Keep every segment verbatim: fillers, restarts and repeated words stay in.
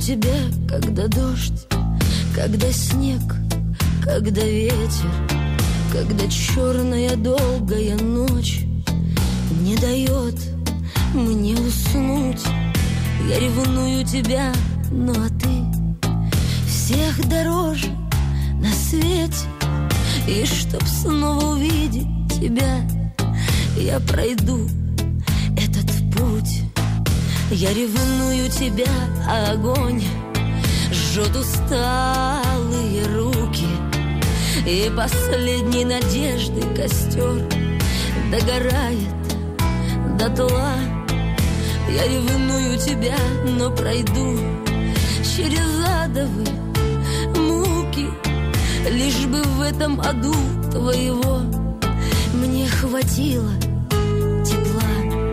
тебя, когда дождь, когда снег, когда ветер, когда черная долгая ночь не дает мне уснуть. Я ревную тебя, ну а ты всех дороже на свете. И чтоб снова увидеть тебя, я пройду этот путь. Я ревную тебя, а огонь жжет усталые руки. И последней надежды костер догорает дотла. Я ревную тебя, но пройду через адовые муки, лишь бы в этом аду твоего мне хватило тепла.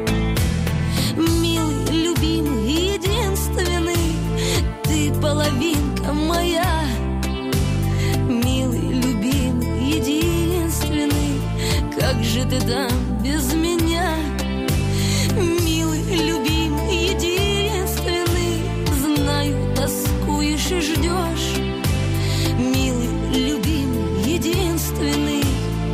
Милый, любимый, единственный, ты половинка моя. Милый, любимый, единственный, как же ты там без меня? Милый, любимый, единственный, знаю, тоскуешь и ждешь. Милый, любимый, единственный.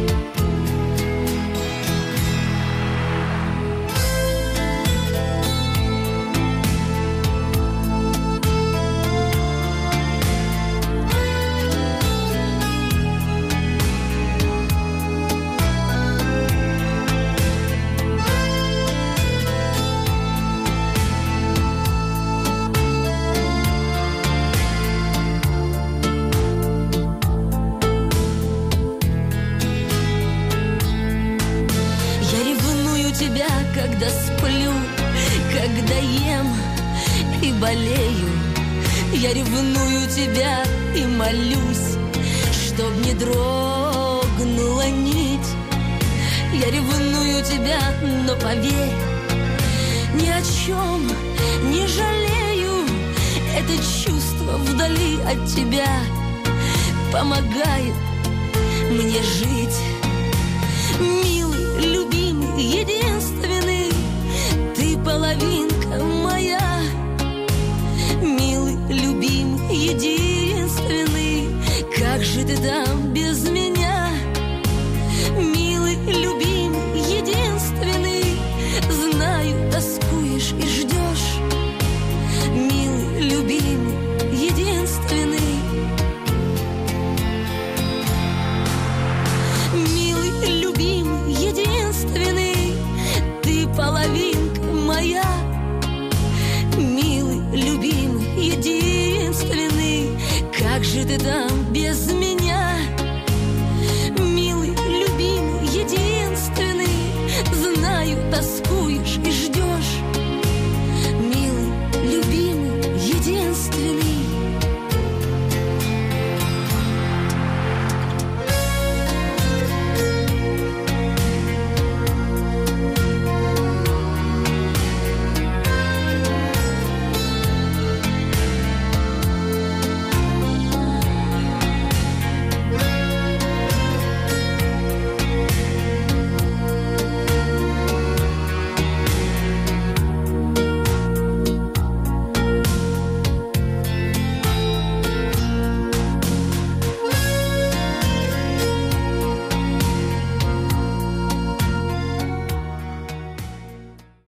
Когда сплю, когда ем и болею, я ревную тебя и молюсь, чтоб не дрогнула нить. Я ревную тебя, но поверь, ни о чем не жалею. Это чувство вдали от тебя помогает мне жить. Милый, любимый, единственный, ты половинка моя. Милый, любимый, единственный, как же ты там без меня? Милый, любимый, единственный, знаю, тоскуешь и ждешь. Милый, любимый, единственный. Милый, любимый, единственный, ты половинка моя. Милый, любимый, единственный, как же ты там без меня? Милый, любимый, единственный, знаю, тоскуешь